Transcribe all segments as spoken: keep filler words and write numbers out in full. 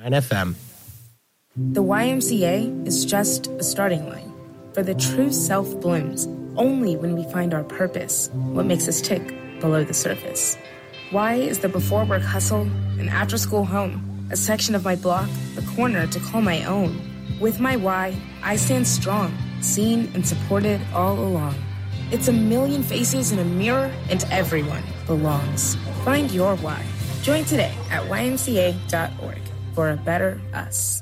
nine F M. The Y M C A is just a starting line, for the true self blooms only when we find our purpose, what makes us tick below the surface. Y is the before-work hustle, an after-school home, a section of my block, a corner to call my own. With my Y, I stand strong, seen and supported all along. It's a million faces in a mirror, and everyone belongs. Find your Y. Join today at Y M C A dot org for a better us.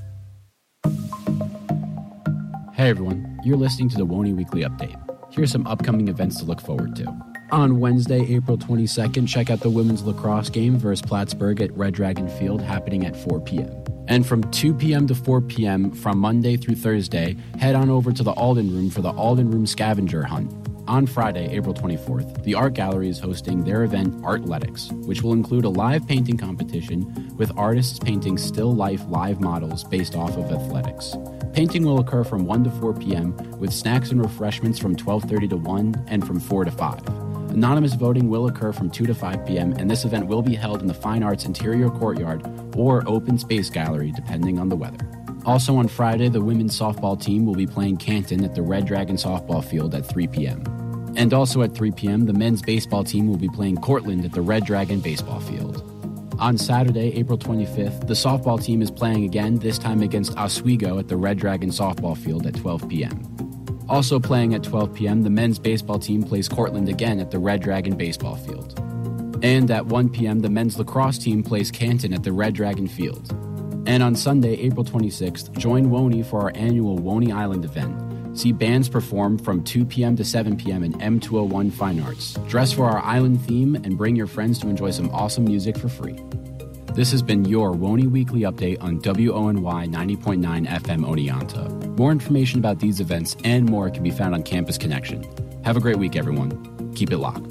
Hey everyone, you're listening to the W O N Y Weekly Update. Here's some upcoming events to look forward to. On Wednesday, April twenty-second, check out the women's lacrosse game versus Plattsburgh at Red Dragon Field happening at four p.m. And from two p.m. to four p.m. from Monday through Thursday, head on over to the Alden Room for the Alden Room Scavenger Hunt. On Friday, April twenty-fourth, the Art Gallery is hosting their event Artletics, which will include a live painting competition with artists painting still life live models based off of athletics. Painting will occur from one to four p.m. with snacks and refreshments from twelve thirty to one and from four to five. Anonymous voting will occur from two to five p.m. and this event will be held in the Fine Arts Interior Courtyard or Open Space Gallery depending on the weather. Also on Friday, the women's softball team will be playing Canton at the Red Dragon softball field at three p.m. And also at three p.m., the men's baseball team will be playing Cortland at the Red Dragon baseball field. On Saturday, April twenty-fifth, the softball team is playing again, this time against Oswego at the Red Dragon softball field at twelve p.m. Also playing at twelve p.m., the men's baseball team plays Cortland again at the Red Dragon baseball field. And at one p.m., the men's lacrosse team plays Canton at the Red Dragon field. And on Sunday, April twenty-sixth, join W O N Y for our annual W O N Y Island event. See bands perform from two p.m. to seven p.m. in M two oh one Fine Arts. Dress for our island theme and bring your friends to enjoy some awesome music for free. This has been your W O N Y Weekly Update on W O N Y ninety point nine F M Oneonta. More information about these events and more can be found on Campus Connection. Have a great week, everyone. Keep it locked.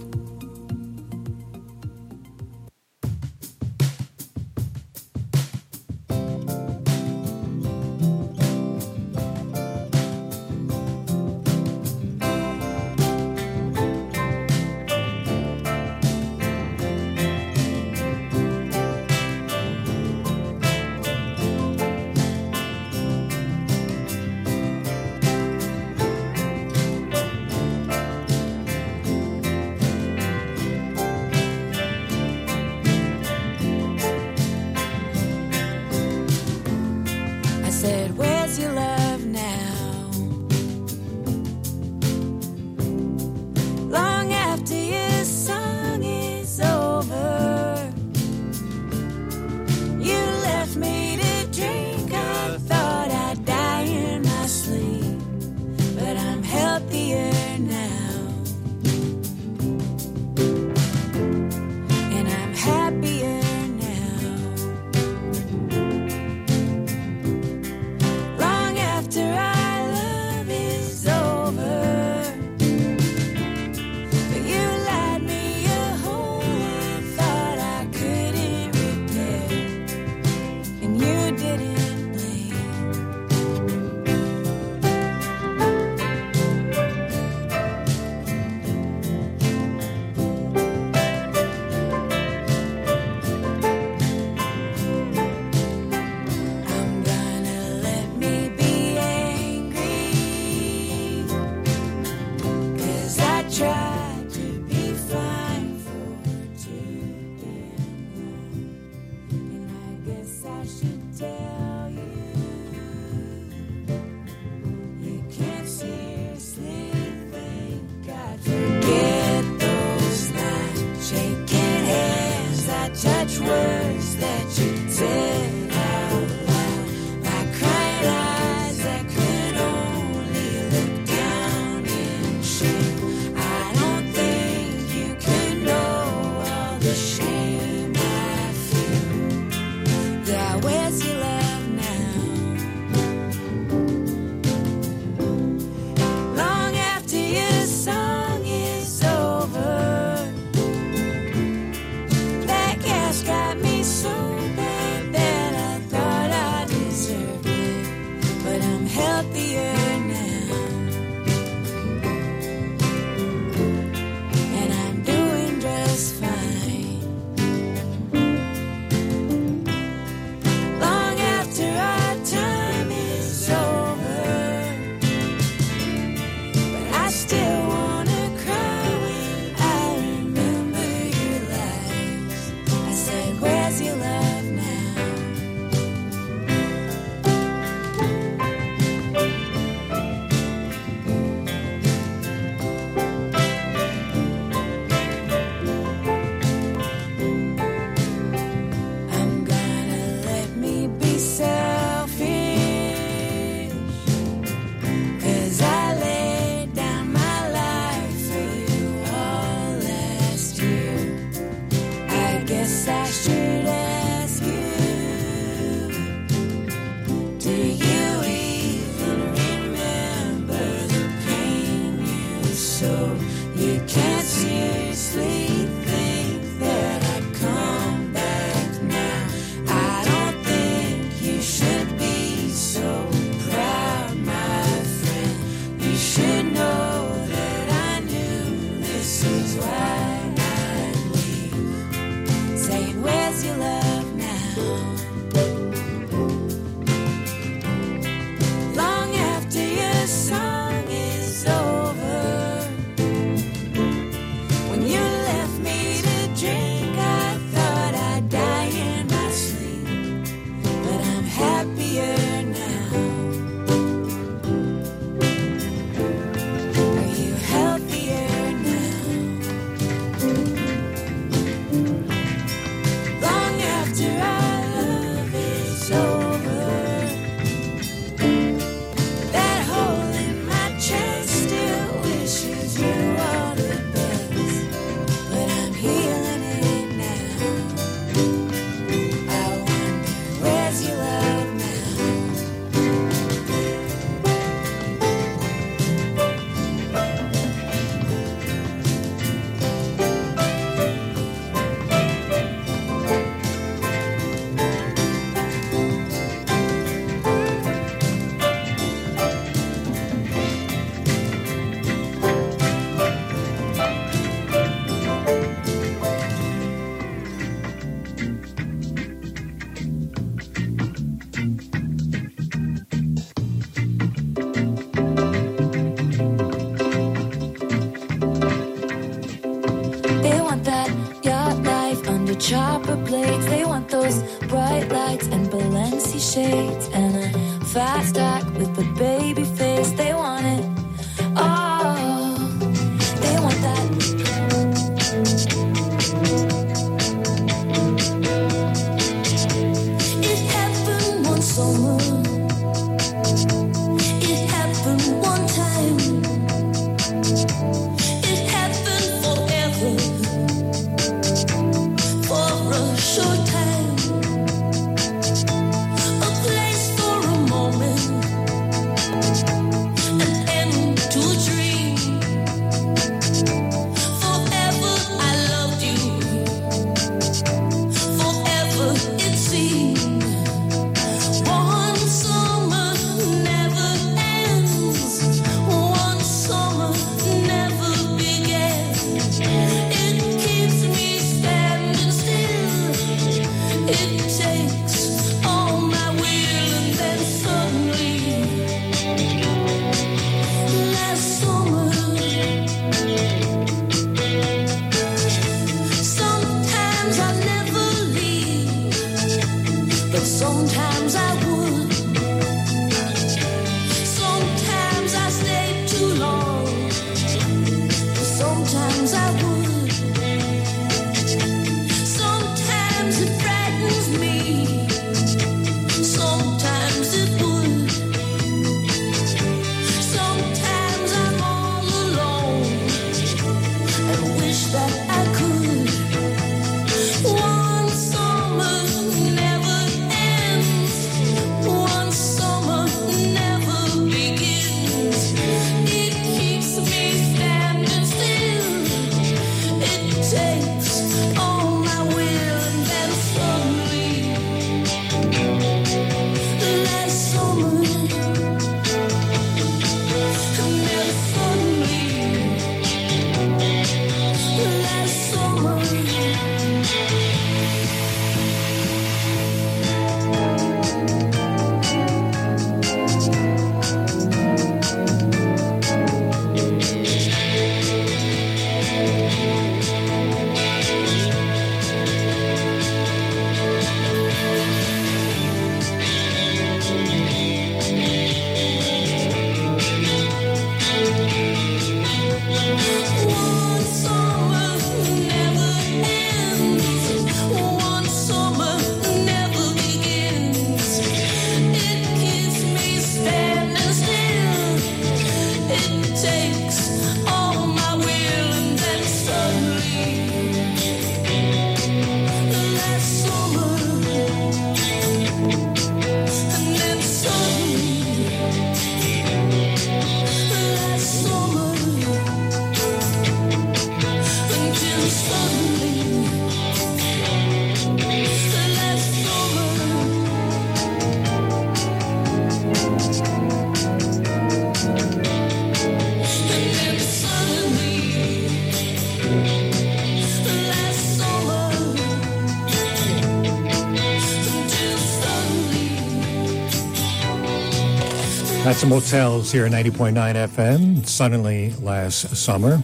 That's the Motels here at ninety point nine F M, suddenly last summer.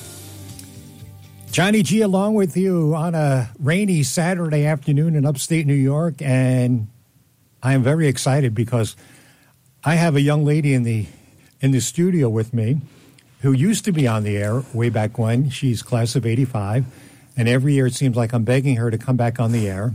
Johnny G along with you on a rainy Saturday afternoon in upstate New York, and I am very excited because I have a young lady in the in the studio with me who used to be on the air way back when. She's class of eighty-five, and every year it seems like I'm begging her to come back on the air.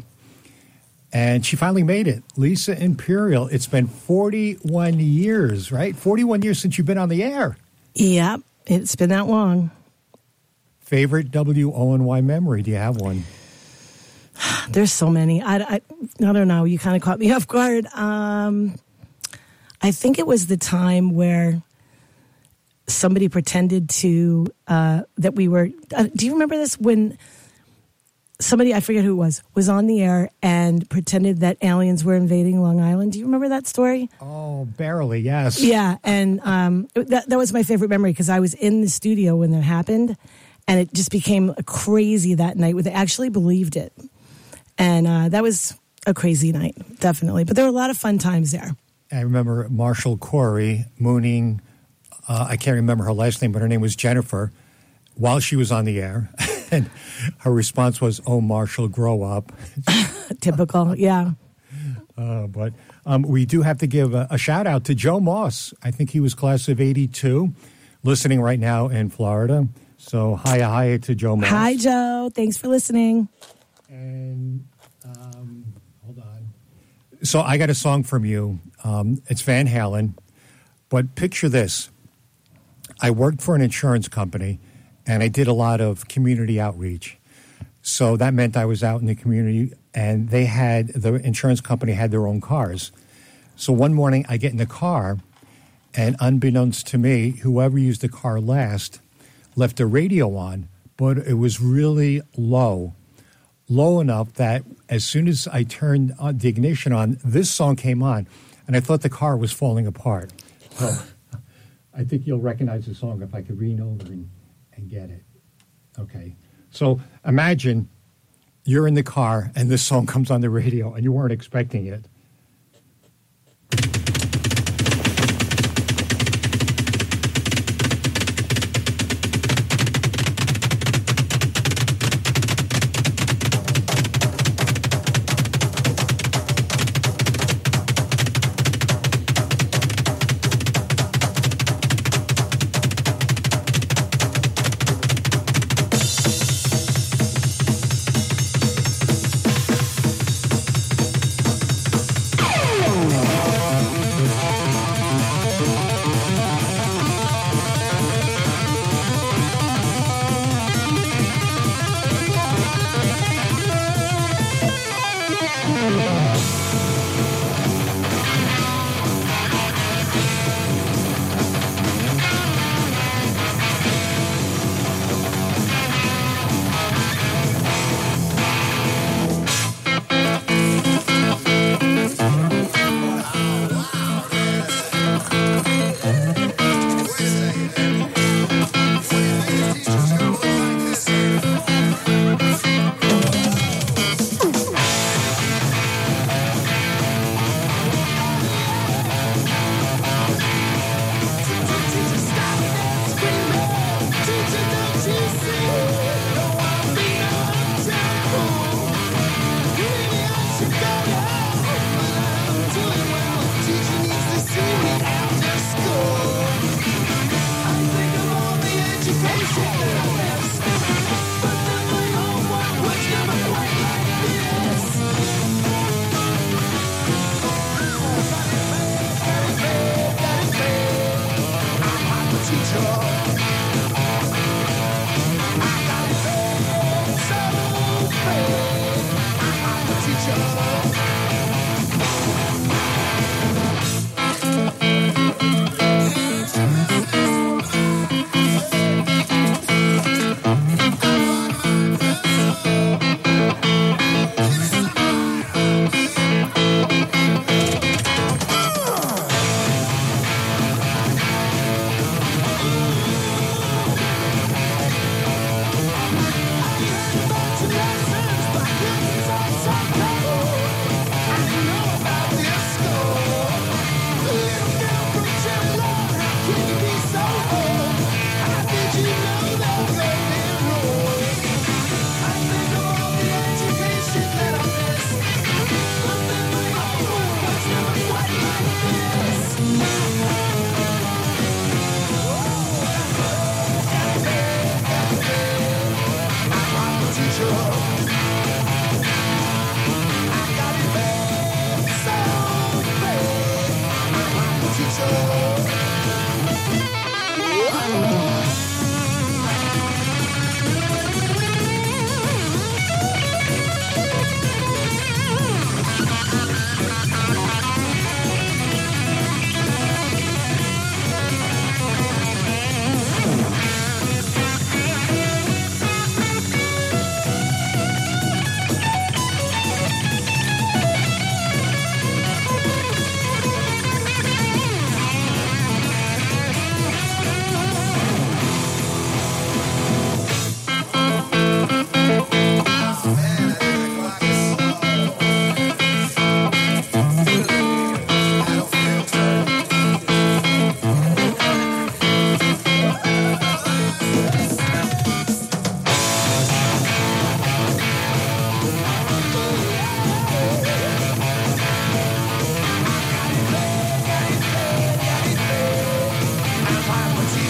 And she finally made it. Lisa Imperial. It's been forty-one years, right? forty-one years since you've been on the air. Yep, it's been that long. Favorite W O N Y memory? Do you have one? There's so many. I, I, I don't know. You kind of caught me off guard. Um, I think it was the time where somebody pretended to, uh, that we were, uh, do you remember this? When somebody, I forget who it was, was on the air and pretended that aliens were invading Long Island. Do you remember that story? Oh, barely, yes. Yeah, and um, that, that was my favorite memory because I was in the studio when that happened, and it just became crazy that night where they actually believed it. And uh, that was a crazy night, definitely. But there were a lot of fun times there. I remember Marshall Corey mooning, uh, I can't remember her last name, but her name was Jennifer, while she was on the air. And her response was, "Oh, Marshall, grow up." Typical, yeah. Uh, but um, we do have to give a, a shout out to Joe Moss. I think he was class of eighty-two, listening right now in Florida. So hi, hi to Joe Moss. Hi, Joe. Thanks for listening. And um, hold on. So I got a song from you. Um, it's Van Halen. But picture this. I worked for an insurance company, and I did a lot of community outreach. So that meant I was out in the community, and they had, the insurance company had their own cars. So one morning I get in the car, and unbeknownst to me, whoever used the car last left the radio on, but it was really low. Low enough that as soon as I turned on the ignition on, this song came on, and I thought the car was falling apart. So I think you'll recognize the song if I could lean over and, and get it. Okay. So imagine you're in the car, and this song comes on the radio, and you weren't expecting it.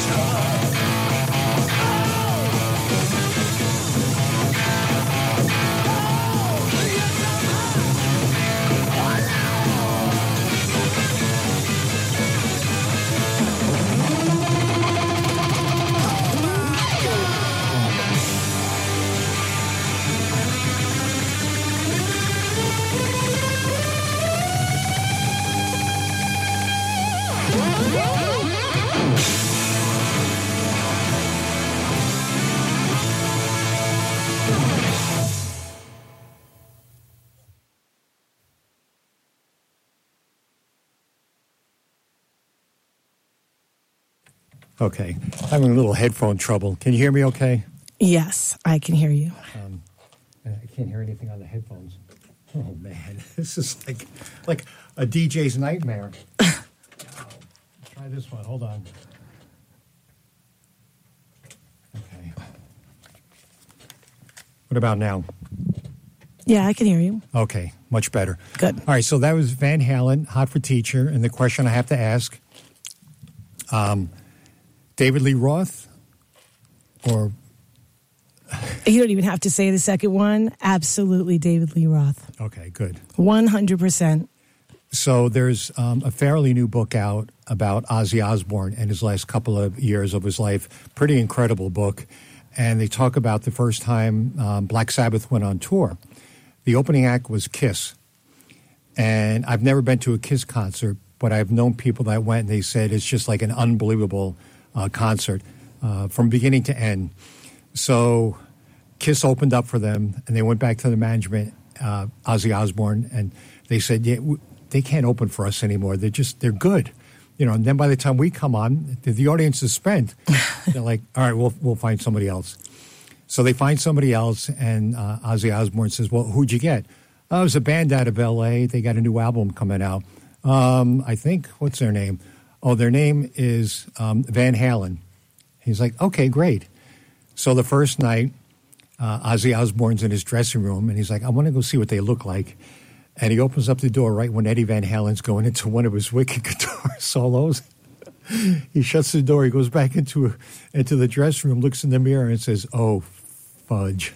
Okay. I'm having a little headphone trouble. Can you hear me okay? Yes, I can hear you. Um, I can't hear anything on the headphones. Oh, man. This is like like a D J's nightmare. Oh, try this one. Hold on. Okay. What about now? Yeah, I can hear you. Okay, much better. Good. All right, so that was Van Halen, Hot for Teacher. And the question I have to ask, um, David Lee Roth or... You don't even have to say the second one. Absolutely, David Lee Roth. Okay, good. one hundred percent. So there's um, a fairly new book out about Ozzy Osbourne and his last couple of years of his life. Pretty incredible book. And they talk about the first time um, Black Sabbath went on tour. The opening act was Kiss. And I've never been to a Kiss concert, but I've known people that went and they said it's just like an unbelievable uh, concert uh, from beginning to end. So Kiss opened up for them, and they went back to the management, uh, Ozzy Osbourne, and they said, yeah, w- they can't open for us anymore. They're just, they're good. You know, and then by the time we come on, the, the audience is spent. They're like, all right, we'll we'll find somebody else. So they find somebody else, and uh, Ozzy Osbourne says, well, who'd you get? Oh, it was a band out of L A. They got a new album coming out. Um, I think, what's their name? Oh, their name is um, Van Halen. He's like, okay, great. So the first night, uh, Ozzy Osbourne's in his dressing room, and he's like, I want to go see what they look like. And he opens up the door right when Eddie Van Halen's going into one of his wicked guitar solos. He shuts the door. He goes back into into the dressing room, looks in the mirror, and says, oh, fudge.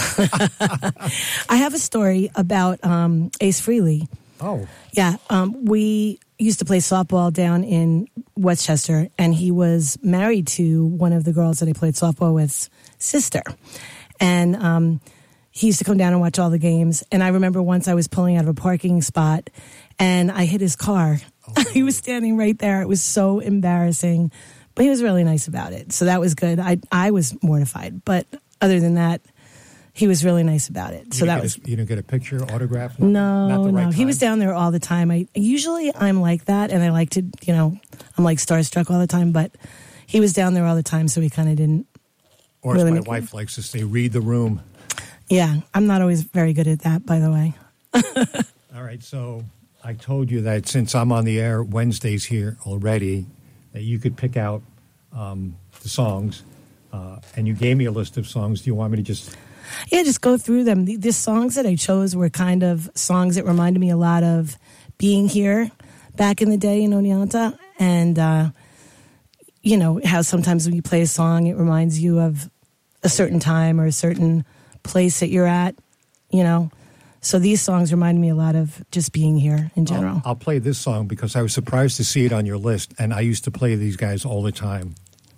I have a story about um, Ace Frehley. Oh. Yeah. Um, we used to play softball down in Westchester, and he was married to one of the girls that I played softball with's sister. And um, he used to come down and watch all the games. And I remember once I was pulling out of a parking spot, and I hit his car. Oh. He was standing right there. It was so embarrassing. But he was really nice about it. So that was good. I I was mortified. But other than that, he was really nice about it. So that was. A, you didn't get a picture, autograph? Not, no, not the right no. time? He was down there all the time. I usually I'm like that, and I like to, you know, I'm like starstruck all the time. But he was down there all the time, so he kind of didn't. Or really as my wife likes to say, read the room. Yeah, I'm not always very good at that, by the way. All right, so I told you that since I'm on the air Wednesdays here already, that you could pick out um, the songs, uh, and you gave me a list of songs. Do you want me to just... Yeah, just go through them. The, the songs that I chose were kind of songs that reminded me a lot of being here back in the day in Oneonta, and, uh, you know, how sometimes when you play a song, it reminds you of a certain time or a certain place that you're at, you know. So these songs remind me a lot of just being here in general. I'll, I'll play this song because I was surprised to see it on your list, and I used to play these guys all the time.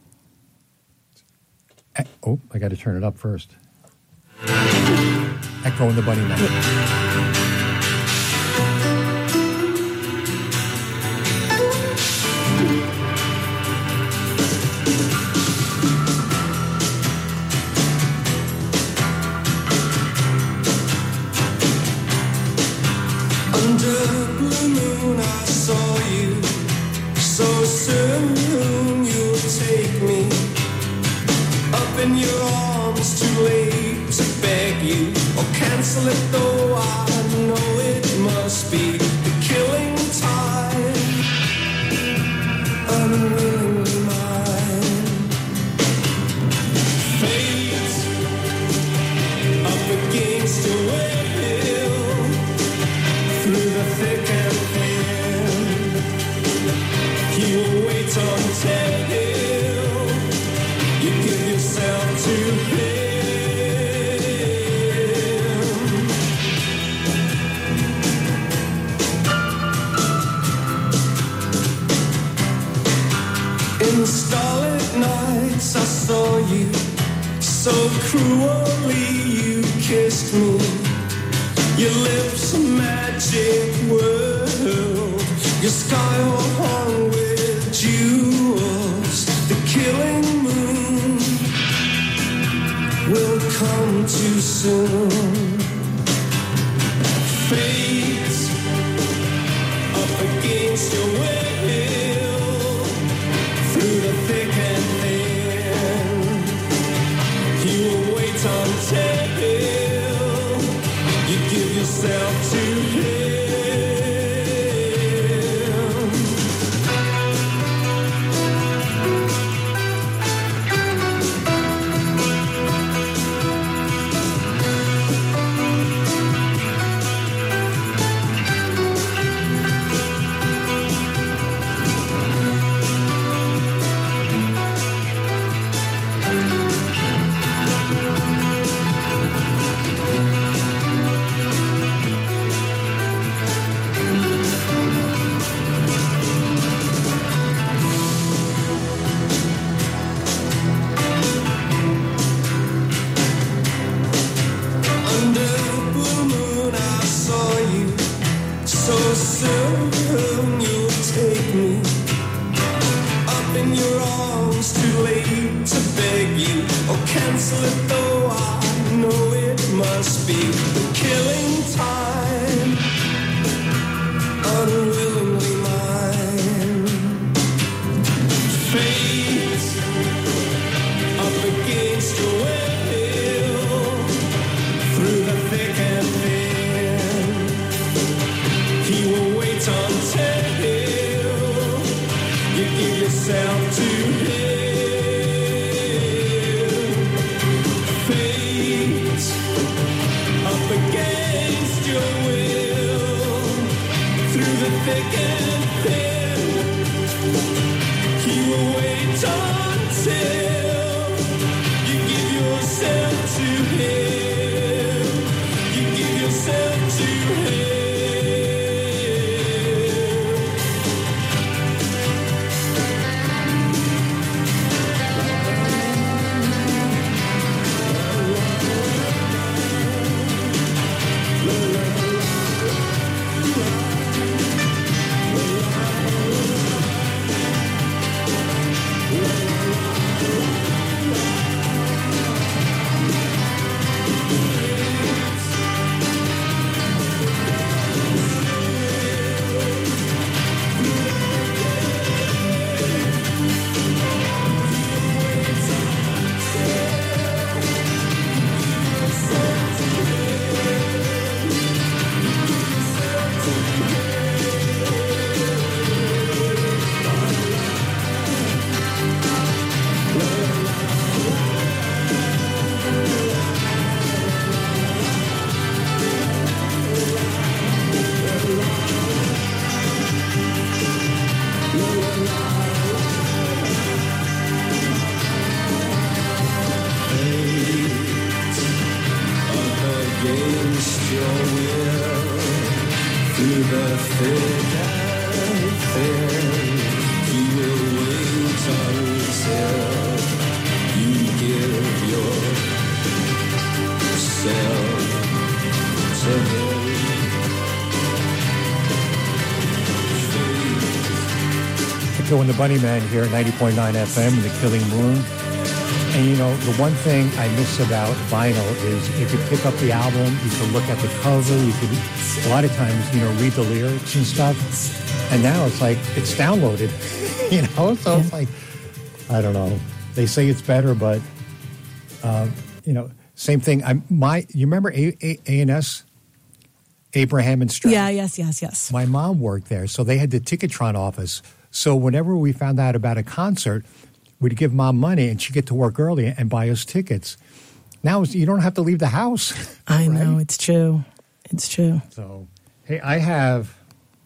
Oh, I got to turn it up first. Echo and the Bunnymen. In your arms, too late to beg you or cancel it, though I know it must be the killing time, unwillingly mine. Fate up against your will, through the thick and thin, he will wait until starlit nights I saw you, so cruelly you kissed me. Your lips a magic world, your sky all hung with jewels. The killing moon will come too soon. Fate up against your will, through the thick and thin. He will wait until you give yourself to him. Cancel it though I know it must be the killing time, unwillingly mine. Fate up against your will, through the thick and thin. He will wait until you give yourself to him. Against your will, through the thick and thin, he will wait until you give yourself to him. You give yourself to him. And the Bunny Man here at ninety point nine F M, The Killing Moon. And, you know, the one thing I miss about vinyl is you could pick up the album, you could look at the cover, you could, a lot of times, you know, read the lyrics and stuff. And now it's like, it's downloaded, you know? So it's like, I don't know. They say it's better, but, uh, you know, same thing. I my You remember A and S? Abraham and Stroud? Yeah, yes, yes, yes. My mom worked there, so they had the Ticketron office. So whenever we found out about a concert, we'd give Mom money, and she'd get to work early and buy us tickets. Now you don't have to leave the house. I right? know, it's true. It's true. So, hey, I have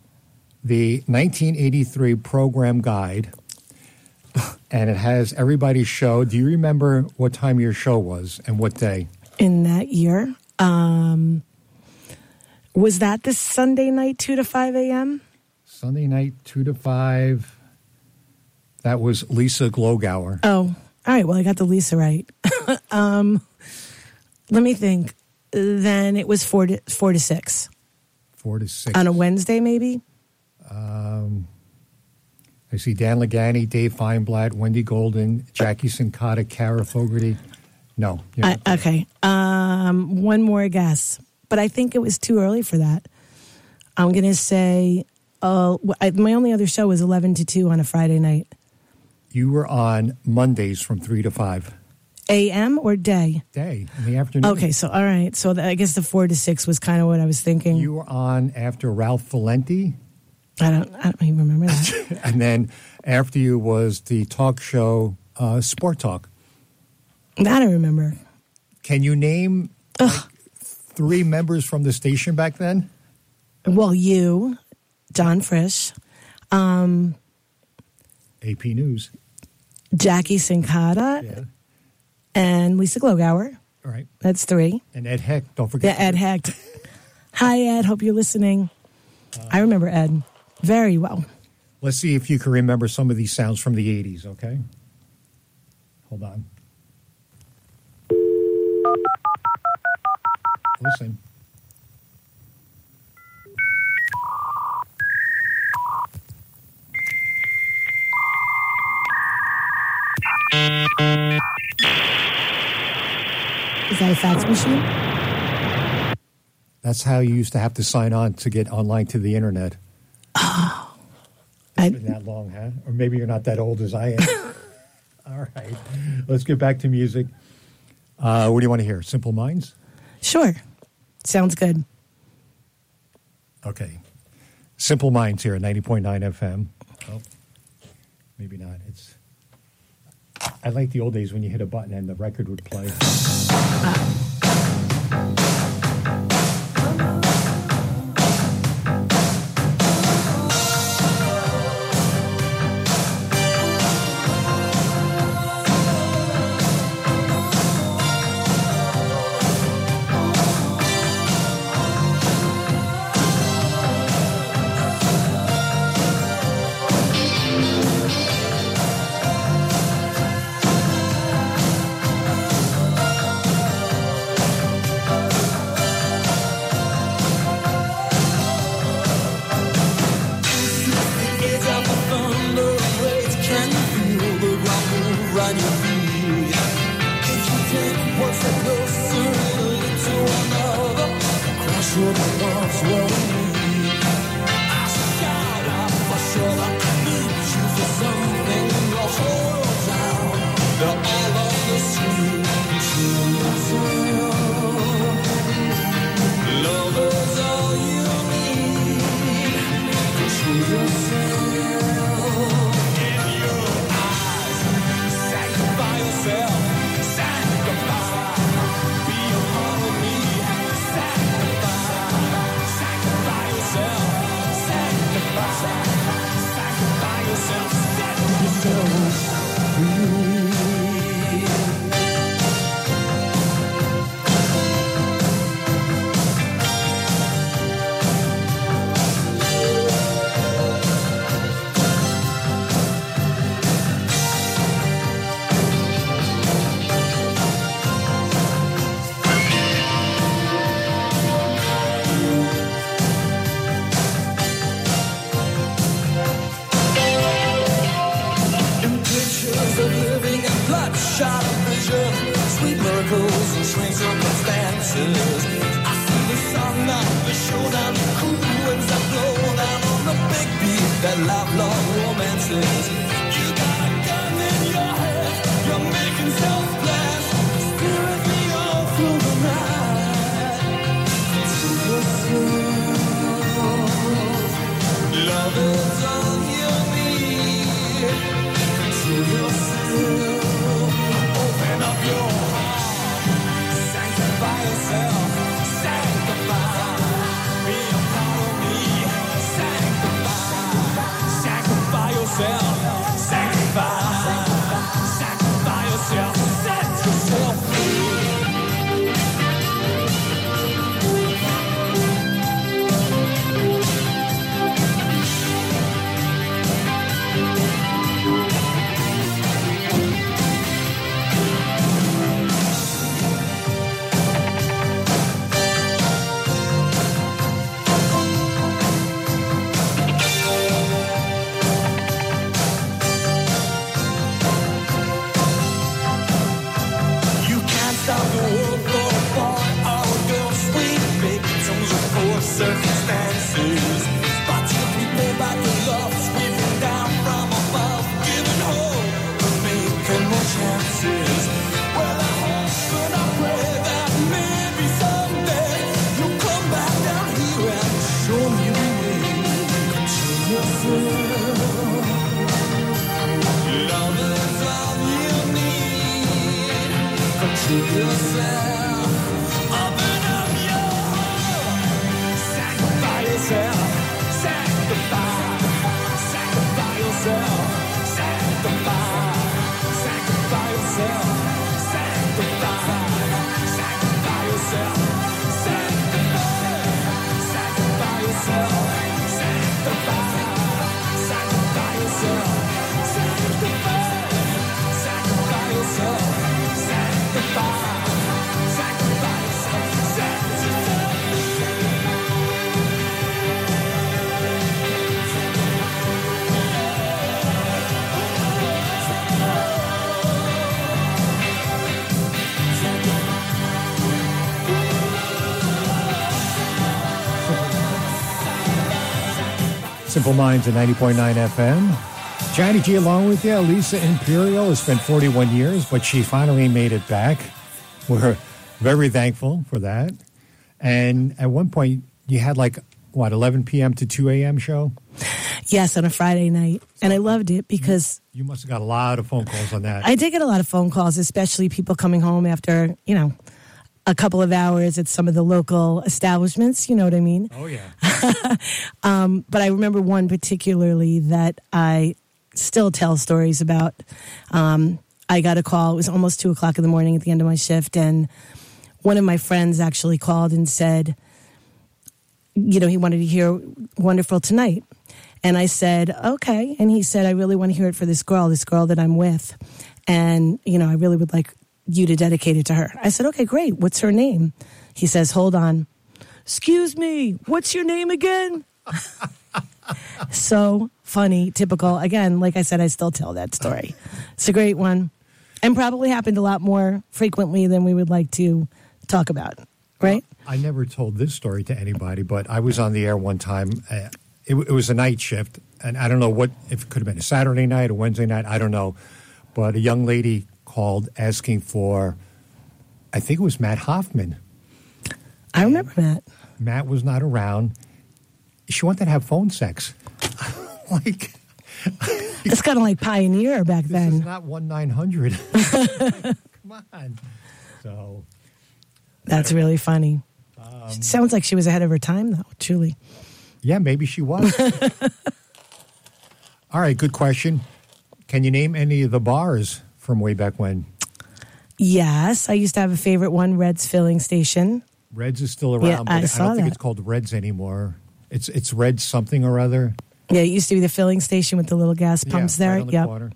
the nineteen eighty-three program guide, and it has everybody's show. Do you remember what time your show was and what day? In that year? Um, was that the Sunday night, two to five a.m.? Sunday night, two to five. That was Lisa Glogauer. Oh, all right. Well, I got the Lisa right. um, let me think. Then it was four to four to six. Four to six. On a Wednesday, maybe? Um, I see Dan Legani, Dave Feinblatt, Wendy Golden, Jackie Sincata, Kara Fogarty. No. Uh, okay. Um, one more guess. But I think it was too early for that. I'm going to say uh, I, my only other show was eleven to two on a Friday night. You were on Mondays from three to five. A M or day? Day, in the afternoon. Okay, so all right. So the, I guess the four to six was kind of what I was thinking. You were on after Ralph Valenti. I don't, I don't even remember that. And then after you was the talk show uh, Sport Talk. That I remember. Can you name like, three members from the station back then? Well, you, John Frisch, um, A P News. Jackie Sincata, Yeah. and Lisa Glogauer. All right. That's three. And Ed Hecht. Don't forget. Yeah, Ed Hecht. Hi, Ed. Hope you're listening. Uh, I remember Ed very well. Let's see if you can remember some of these sounds from the eighties, okay? Hold on. Listen. Is that a fax machine? That's how you used to have to sign on to get online to the internet. Oh. It's I, been that long, huh? Or maybe you're not that old as I am. All right. Let's get back to music. Uh, what do you want to hear? Simple Minds? Sure. Sounds good. Okay. Simple Minds here at ninety point nine F M. Oh, maybe not. It's. I like the old days when you hit a button and the record would play. Uh. Sacrifice yourself. yourself. Open up your heart. Sacrifice yourself. Sacrifice. Sacrifice yourself. Sacrifice. Sacrifice yourself. Sacrifice. Sacrifice yourself. Sacrifice. Sacrifice yourself. Sacrifice. Sacrifice yourself. Sacrifice. Sacrifice yourself. Sacrifice. Sacrifice. Simple Minds at ninety point nine F M. Johnny G along with you. Lisa Imperial has spent forty-one years, but she finally made it back. We're very thankful for that. And at one point, you had like, what, eleven p.m. to two a.m. show? Yes, on a Friday night. And I loved it because You must have got a lot of phone calls on that. I did get a lot of phone calls, especially people coming home after, you know, a couple of hours at some of the local establishments. You know what I mean? Oh, yeah. Um, but I remember one particularly that I still tell stories about. Um, I got a call. It was almost two o'clock in the morning at the end of my shift. And one of my friends actually called and said, you know, he wanted to hear Wonderful Tonight. And I said, okay. And he said, I really want to hear it for this girl, this girl that I'm with. And, you know, I really would like you to dedicate it to her. I said, okay, great. What's her name? He says, hold on. Excuse me, what's your name again? So funny, typical. Again, like I said, I still tell that story. It's a great one. And probably happened a lot more frequently than we would like to talk about, right? Well, I never told this story to anybody, but I was on the air one time. Uh, it, it was a night shift, and I don't know what, if it could have been a Saturday night or Wednesday night, I don't know. But a young lady called asking for, I think it was Matt Hoffman. I remember that. Matt was not around. She wanted to have phone sex. Like, it's kind of like Pioneer back this then. is not one nine hundred. Come on. So that's really funny. Um, Sounds like she was ahead of her time, though, truly. Yeah, maybe she was. All right, good question. Can you name any of the bars from way back when? Yes, I used to have a favorite one, Red's Filling Station. Red's is still around, Yeah, but I I, saw don't think that. it's called Red's anymore. It's it's Red's something or other. Yeah, it used to be the filling station with the little gas pumps yeah, there. right on the Yep. corner.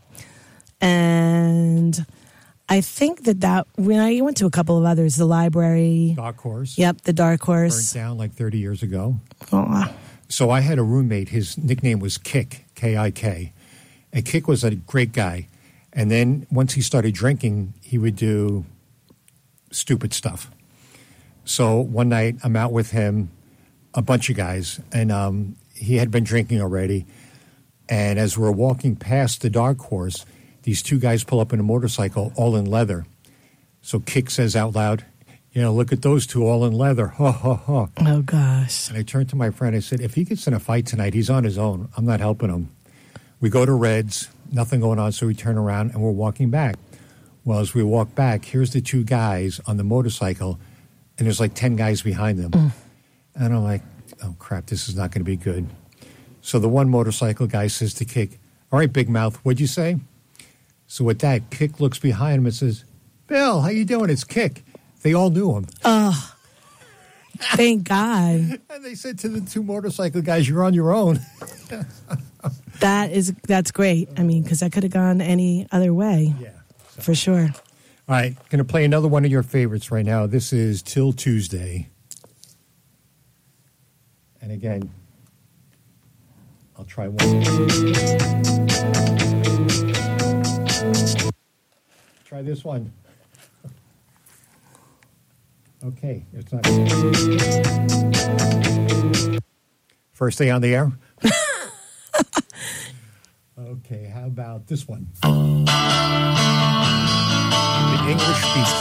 And I think that that, when I went to a couple of others, the library. Dark Horse. Yep, the Dark Burnt Horse. down like thirty years ago. Aw. So I had a roommate. His nickname was Kick, K I K. And Kick was a great guy. And then once he started drinking, he would do stupid stuff. So one night I'm out with him, a bunch of guys, and um, he had been drinking already. And as we're walking past the Dark Horse, these two guys pull up in a motorcycle, all in leather. So Kick says out loud, you know, look at those two all in leather. Ha, ha, ha. Oh, gosh. And I turned to my friend. I said, if he gets in a fight tonight, he's on his own. I'm not helping him. We go to Red's, nothing going on, so we turn around and we're walking back. Well, as we walk back, here's the two guys on the motorcycle, and there's like ten guys behind them. Mm. And I'm like, oh, crap, this is not going to be good. So the one motorcycle guy says to Kick, all right, big mouth, what'd you say? So with that, Kick looks behind him and says, Bill, how you doing? It's Kick. They all knew him. Oh, thank God. And they said to the two motorcycle guys, you're on your own. That is, that's great. I mean, because that could have gone any other way. Yeah. So. For sure. All right, going to play another one of your favorites right now. This is Till Tuesday. And again, I'll try one. Try this one. Okay, it's not. First day on the air. Okay, how about this one? The English Beat.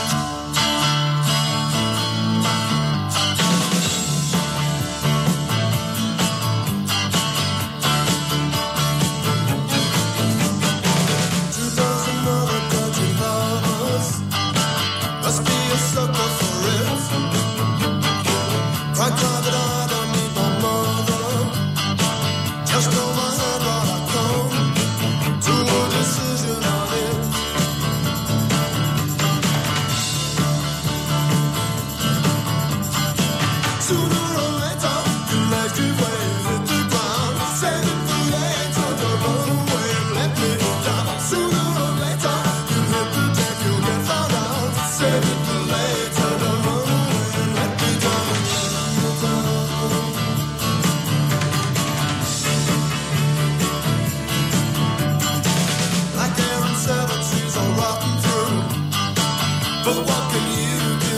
Two dozen other dirty lovers must be but what can you do?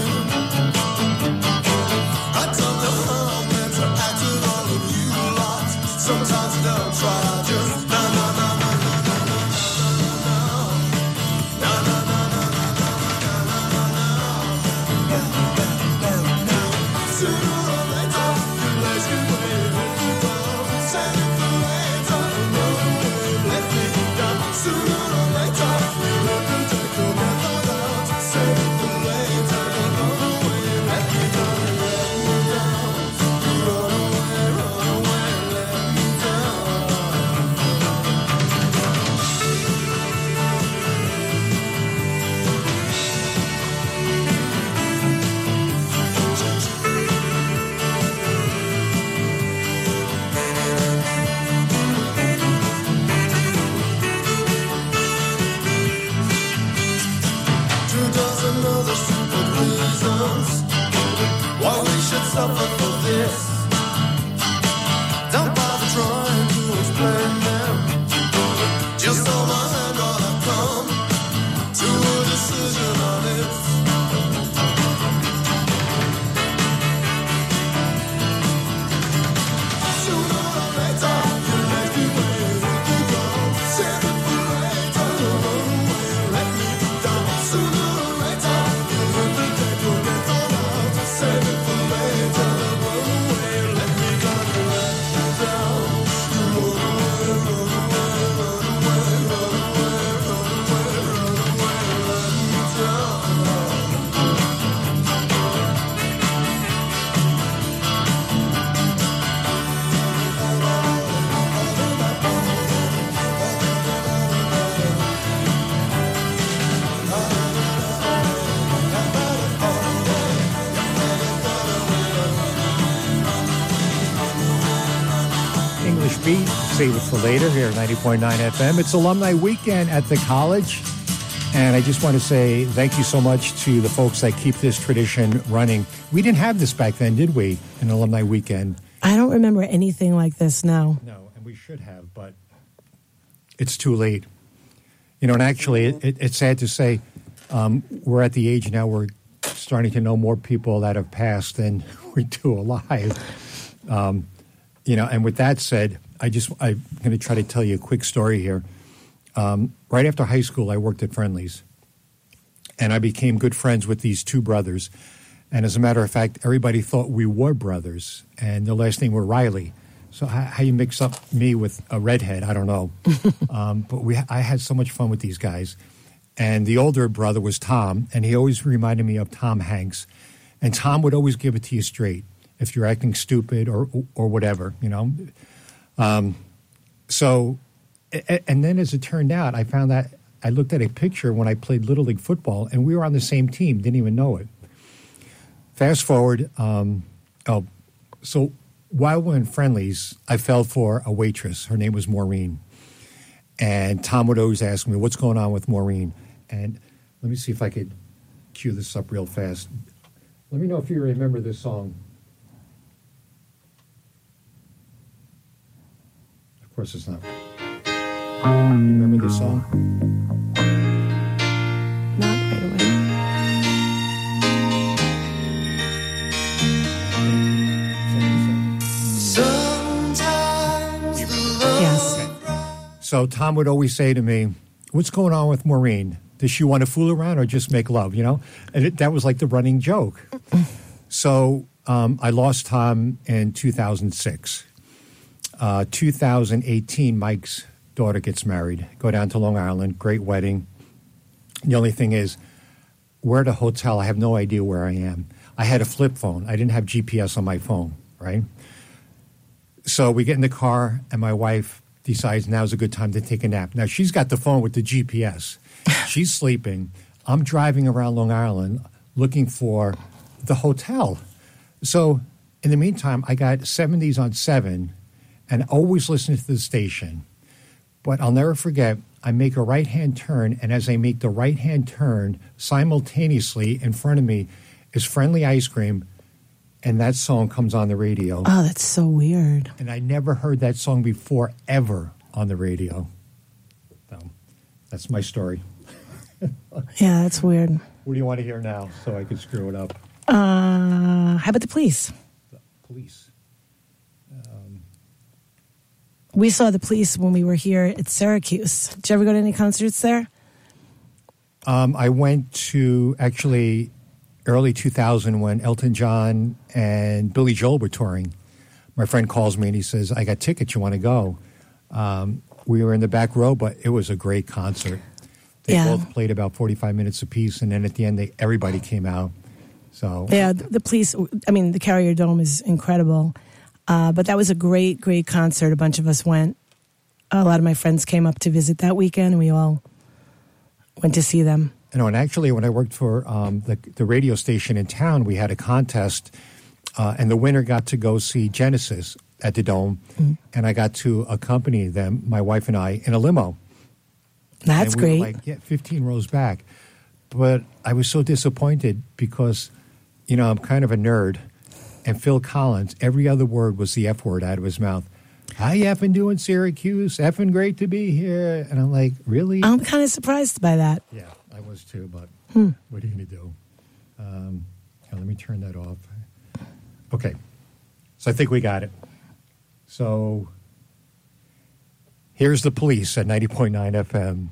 I don't know how I'm meant to act with all of you lot. Sometimes I don't try, I just no, no, no, no, no, no, no, no, no, no, no, no, no, no, no. Sooner or later, you let me wait, let me go. Send it for later, no way, let me down. Sooner or later, you let me take your breath out. Send it for later, no way, let me down, let me down. Run away, run away, let me down. Two dozen other stupid reasons why we should suffer for this. Don't bother trying to explain them. Just hold my hand while I come to a decision on it. Sooner or later, you make me wait, let me go. Send it for later, run away, let me down. Sooner or later, you let me take your breath out. Send it for later, run away, let me down, let me down. Run away, run away, run away, run away, run away, run away, let me down. English Beat, save it for later here at ninety point nine F M. It's Alumni Weekend at the college, and I just want to say thank you so much to the folks that keep this tradition running. We didn't have this back then, did we, an Alumni Weekend? I don't remember anything like this now. No, and we should have, but it's too late. You know, and actually, it, it, it's sad to say um, we're at the age now where we're starting to know more people that have passed than we do alive. Um, you know, and with that said, I just I'm going to try to tell you a quick story here. Um, right after high school, I worked at Friendly's, and I became good friends with these two brothers. And as a matter of fact, everybody thought we were brothers, and their last name were Riley. So how, how you mix up me with a redhead, I don't know. um, but we I had so much fun with these guys. And the older brother was Tom, and he always reminded me of Tom Hanks. And Tom would always give it to you straight if you're acting stupid or or whatever, you know. Um, so, and then as it turned out, I found that I looked at a picture when I played Little League football, and we were on the same team, didn't even know it. Fast forward, um, oh, so while we were in Friendly's, I fell for a waitress. Her name was Maureen. And Tom would always ask me, what's going on with Maureen? And let me see if I could cue this up real fast. Let me know if you remember this song. Of course it's not. You remember this song? Not right away. Yes. So Tom would always say to me, what's going on with Maureen? Does she want to fool around or just make love, you know? And it, that was like the running joke. So um, I lost Tom in two thousand six. Uh, two thousand eighteen, Mike's daughter gets married. Go down to Long Island, great wedding. The only thing is, we're at a hotel. I have no idea where I am. I had a flip phone. I didn't have G P S on my phone, right? So we get in the car, and my wife decides now's a good time to take a nap. Now, she's got the phone with the G P S. She's sleeping. I'm driving around Long Island looking for the hotel. So in the meantime, I got seventies on seven and always listen to the station. But I'll never forget, I make a right-hand turn, and as I make the right-hand turn, simultaneously in front of me is Friendly Ice Cream, and that song comes on the radio. Oh, that's so weird. And I never heard that song before, ever, on the radio. So that's my story. Yeah, that's weird. What do you want to hear now so I can screw it up? Uh, how about the Police? The Police. Um, We saw the Police when we were here at Syracuse. Did you ever go to any concerts there? um, I went to actually early two thousand when Elton John and Billy Joel were touring. My friend calls me and he says, I got tickets. You want to go? Um, we were in the back row, but it was a great concert. They Yeah. both played about forty-five minutes apiece, and then at the end, they, everybody came out. So Yeah, the, the Police, I mean, the Carrier Dome is incredible. Uh, but that was a great, great concert. A bunch of us went. A lot of my friends came up to visit that weekend, and we all went to see them. You know, and actually, when I worked for um, the, the radio station in town, we had a contest, uh, and the winner got to go see Genesis at the Dome, Mm. and I got to accompany them, my wife and I, in a limo. That's and we great. Were like, yeah, fifteen rows back. But I was so disappointed because, you know, I'm kind of a nerd, and Phil Collins, every other word was the F word out of his mouth. How you effing doing, Syracuse? Effing great to be here. And I'm like, really? I'm kind of surprised by that. Yeah, I was too, but Hmm. what are you going to do? Um, here, let me turn that off. Okay, so I think we got it. So here's the Police at ninety point nine F M.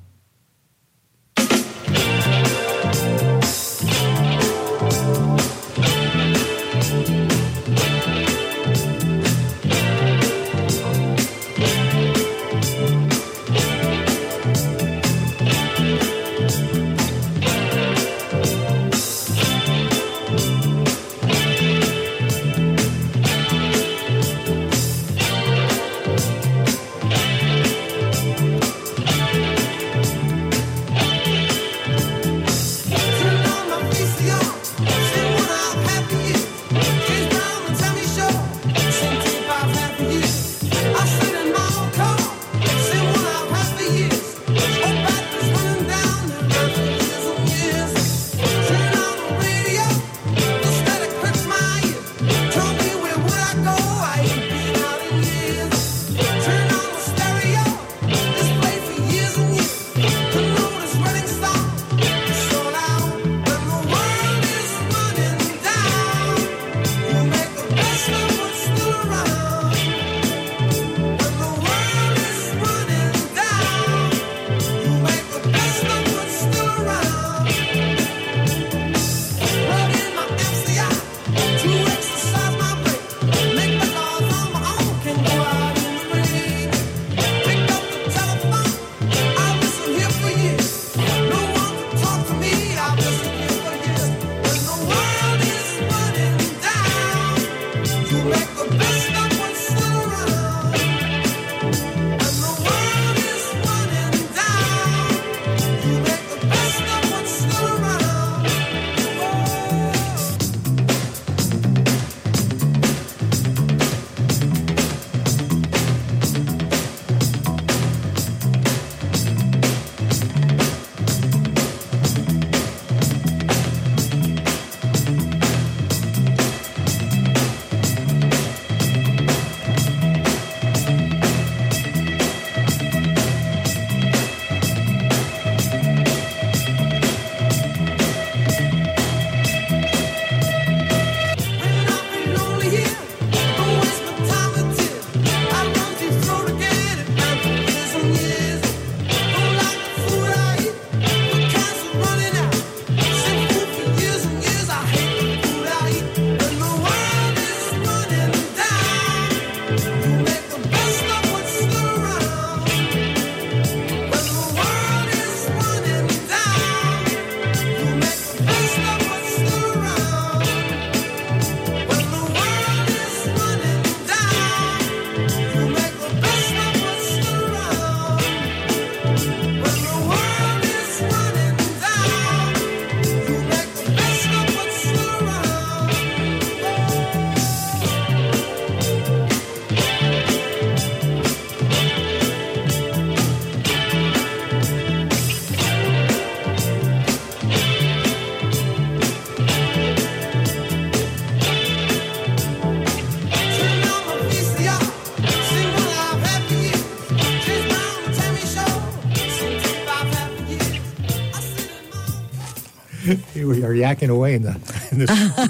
We are yakking away in the. In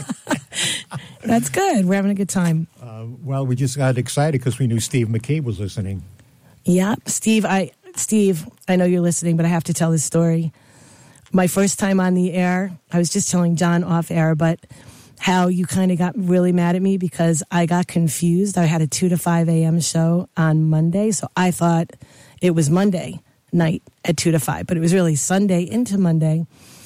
the That's good. We're having a good time. uh, well, we just got excited because we knew Steve McCabe was listening. Yeah, Steve. I Steve. I know you're listening, but I have to tell this story. My first time on the air, I was just telling John off air, but how you kind of got really mad at me because I got confused. I had a two to five a.m. show on Monday, so I thought it was Monday night at two to five, but it was really Sunday into Monday.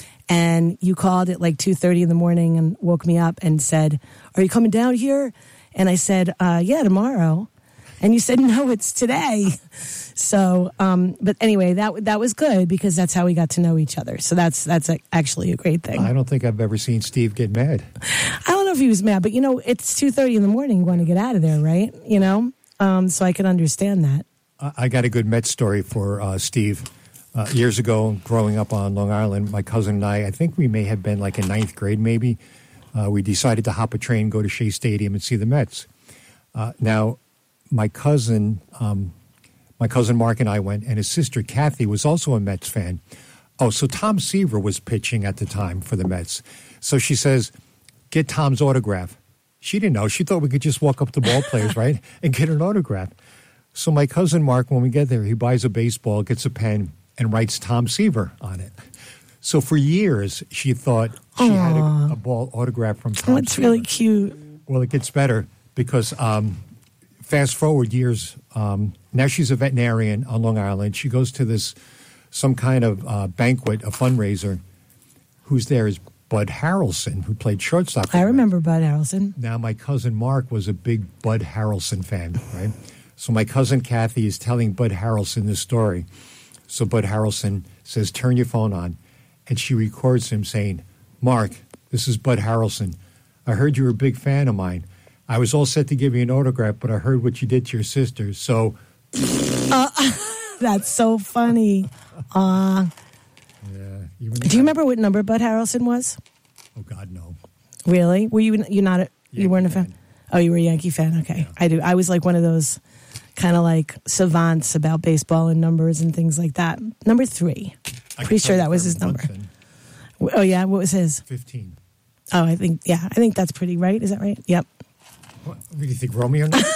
And you called at like two thirty in the morning and woke me up and said, "Are you coming down here?" And I said, uh, "Yeah, tomorrow." And you said, "No, it's today." So, um, but anyway, that that was good because that's how we got to know each other. So that's that's a, actually a great thing. I don't think I've ever seen Steve get mad. I don't know if he was mad, but you know, it's two thirty in the morning. You want to get out of there, right? You know, um, so I can understand that. I I got a good Met story for uh, Steve. Uh, years ago, growing up on Long Island, my cousin and I, I think we may have been like in ninth grade maybe, uh, we decided to hop a train, go to Shea Stadium and see the Mets. Uh, now, my cousin, um, my cousin Mark and I went, and his sister Kathy was also a Mets fan. Oh, so Tom Seaver was pitching at the time for the Mets. So she says, "Get Tom's autograph." She didn't know. She thought we could just walk up to ball players, right, and get an autograph. So my cousin Mark, when we get there, he buys a baseball, gets a pen, and writes Tom Seaver on it. So for years, she thought she Aww. had a, a ball autograph from Tom Oh, it's Seaver. really cute. Well, it gets better because um, fast forward years, um, now she's a veterinarian on Long Island. She goes to this, some kind of uh, banquet, a fundraiser. Who's there is Bud Harrelson, who played shortstop. I remember Bud Harrelson. Now, my cousin Mark was a big Bud Harrelson fan, right? So my cousin Kathy is telling Bud Harrelson this story. So Bud Harrelson says, "Turn your phone on." And she records him saying, "Mark, this is Bud Harrelson. I heard you were a big fan of mine. I was all set to give you an autograph, but I heard what you did to your sister. So..." Uh, that's so funny. Uh, Yeah, even do you remember what number Bud Harrelson was? Oh, God, no. Really? Were you you not a, you Yankee weren't a fan? fan. Oh, you were a Yankee fan. Okay, Yeah. I do. I was like one of those kind of like savants about baseball and numbers and things like that. Number three. I Pretty can sure tell that you was his Herman number. Munson, Oh yeah, what was his? fifteen. Oh, I think yeah, I think that's pretty right. Is that right? Yep. What, do you think Romeo knows?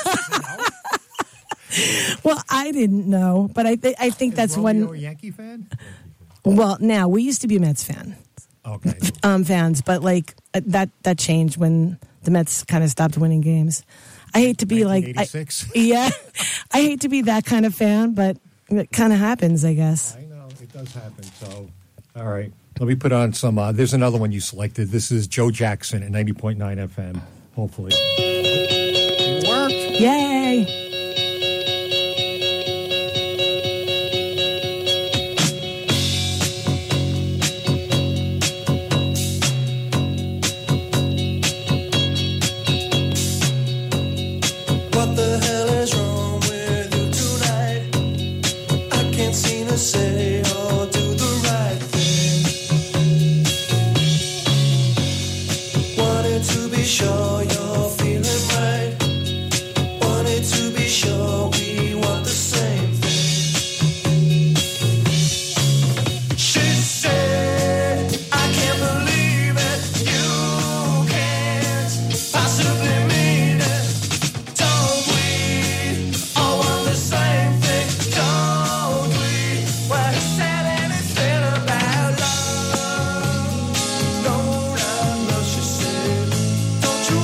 Well, I didn't know, but I th- I think Is that's Romeo a one. Yankee fan? Well, now we used to be Mets fan Okay. um, fans, but like uh, that that changed when the Mets kind of stopped winning games. I hate to be like, I, nineteen eighty-six? yeah, I hate to be that kind of fan, but it kind of happens, I guess. I know, it does happen. So, all right. Let me put on some, uh, there's another one you selected. This is Joe Jackson at ninety point nine F M, hopefully. It worked. Yay! What the hell is wrong with you tonight? I can't seem to say or do the right thing. Wanted to be sure you're feeling right. Wanted to be sure we want the same thing. She said, "I can't believe it. You can't possibly mean it. Don't we all want the same thing? Don't we?" Well, he said anything about love. No, I know, she said. Don't you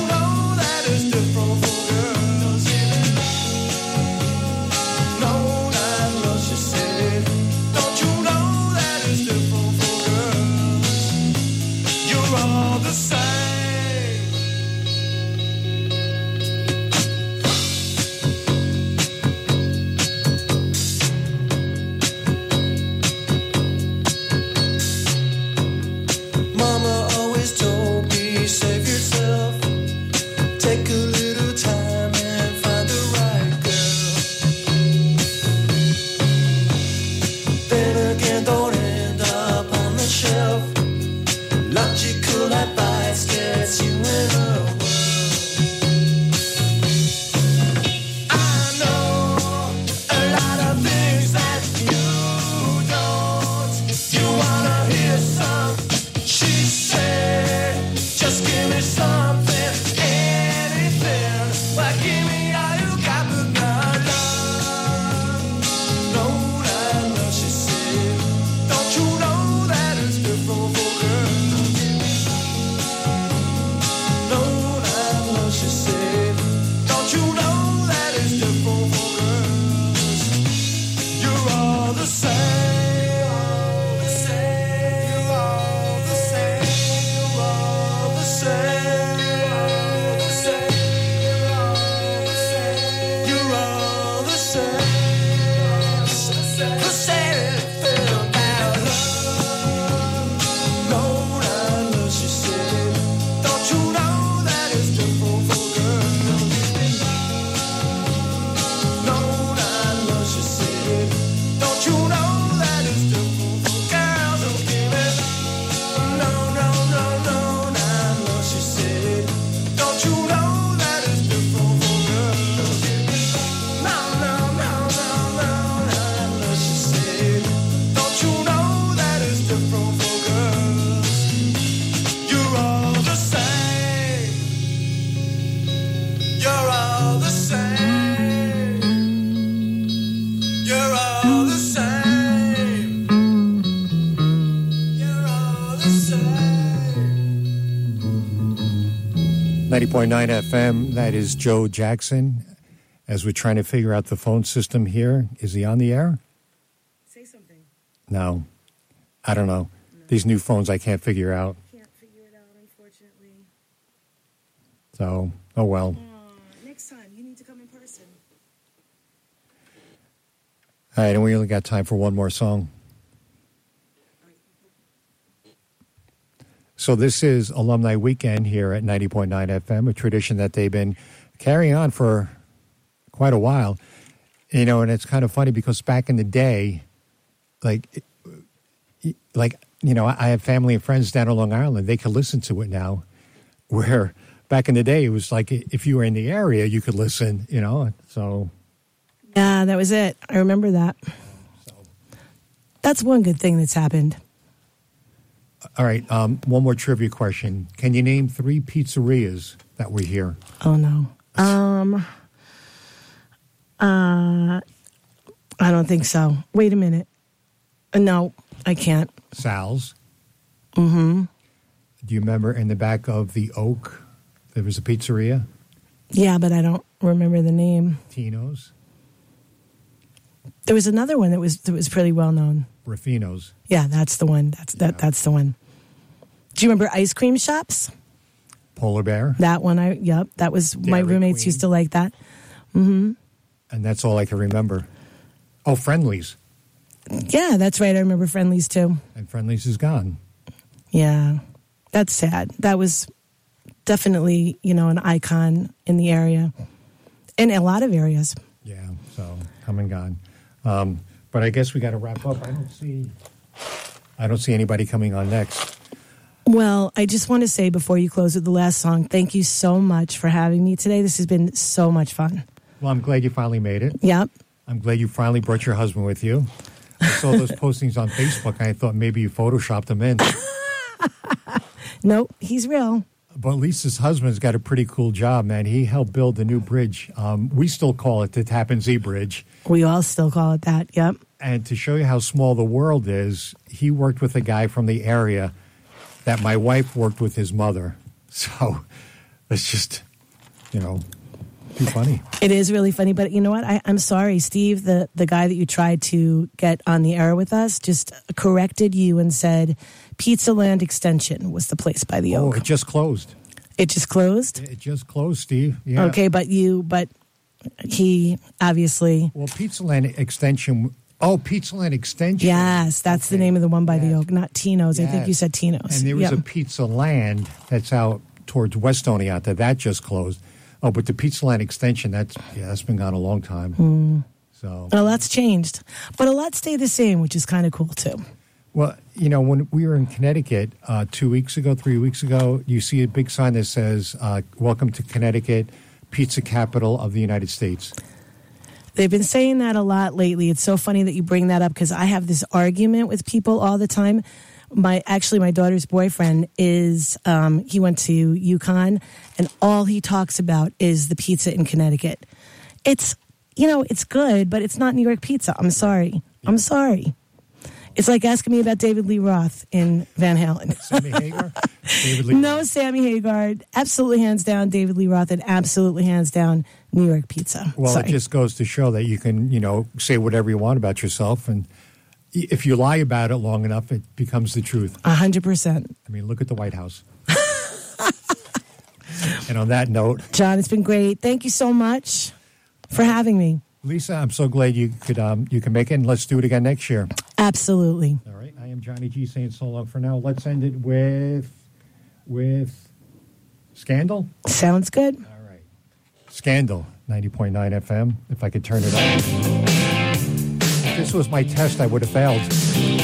ninety point nine F M, that is Joe Jackson. As we're trying to figure out the phone system here, is he on the air? Say something. No. I don't know. No. These new phones I can't figure out. Can't figure it out, unfortunately. So, oh well. Uh, next time, you need to come in person. All right, and we only got time for one more song. So this is Alumni Weekend here at ninety point nine F M, a tradition that they've been carrying on for quite a while. You know, and it's kind of funny because back in the day, like, like you know, I have family and friends down on Long Island. They could listen to it now, where back in the day it was like if you were in the area, you could listen, you know, so. Yeah, that was it. I remember that. So. That's one good thing that's happened. All right, um, one more trivia question. Can you name three pizzerias that were here? Oh, no. Um, uh, I don't think so. Wait a minute. Uh, no, I can't. Sal's. Mm-hmm. Do you remember in the back of the Oak, there was a pizzeria? Yeah, but I don't remember the name. Tino's. There was another one that was that was pretty well known. Ruffino's. Yeah, that's the one. That's that. Yeah. That's the one. Do you remember ice cream shops? Polar Bear. That one. I yep. That was my Dairy roommates Queen. used to like that. Mm-hmm. And that's all I can remember. Oh, Friendly's. Yeah, that's right. I remember Friendly's too. And Friendly's is gone. Yeah, that's sad. That was definitely, you know, an icon in the area, in a lot of areas. Yeah, so come and gone. Um, but I guess we got to wrap up. I don't see, I don't see anybody coming on next. Well, I just want to say before you close with the last song, thank you so much for having me today. This has been so much fun. Well, I'm glad you finally made it. Yep. I'm glad you finally brought your husband with you. I saw those postings on Facebook, and I thought maybe you photoshopped him in. Nope, he's real. But Lisa's husband's got a pretty cool job, man. He helped build the new bridge. Um, we still call it the Tappan Zee Bridge. We all still call it that, yep. And to show you how small the world is, he worked with a guy from the area that my wife worked with his mother. So it's just, you know, too funny. It is really funny, but you know what? I, I'm sorry, Steve, the, the guy that you tried to get on the air with us, just corrected you and said Pizza Land Extension was the place by the Oh, Oak. it just closed. It just closed? It just closed, Steve. Yeah. Okay, but you, but he obviously... Well, Pizza Land Extension... Oh, Pizza Land Extension. Yes, that's Okay. the name of the one by the Yes. Oak, not Tino's. I think Yes. you said Tino's. And there was Yep. a Pizza Land that's out towards West Oneonta. That just closed. Oh, but the Pizza Land Extension, that's yeah, that's been gone a long time. Mm. So, A lot's changed, but a lot stayed the same, which is kind of cool too. well, you know, when we were in Connecticut uh, two weeks ago, three weeks ago, you see a big sign that says, uh, "Welcome to Connecticut, Pizza Capital of the United States." They've been saying that a lot lately. It's so funny that you bring that up because I have this argument with people all the time. My actually, my daughter's boyfriend is um, he went to UConn, and all he talks about is the pizza in Connecticut. It's you know it's good, but it's not New York pizza. I'm sorry. I'm sorry. It's like asking me about David Lee Roth in Van Halen. Sammy Hagar, David Lee. No, Sammy Hagar, absolutely hands down David Lee Roth, and absolutely hands down New York pizza. Well, Sorry. it just goes to show that you can, you know, say whatever you want about yourself, and if you lie about it long enough, it becomes the truth. A hundred percent. I mean, look at the White House. And on that note, John, it's been great. Thank you so much for having me. Lisa, I'm so glad you could um, you can make it, and let's do it again next year. Absolutely. All right, I am Johnny G saying so long for now. Let's end it with with Scandal. Sounds good. All right, Scandal, ninety point nine F M. If I could turn it on. If this was my test, I would have failed.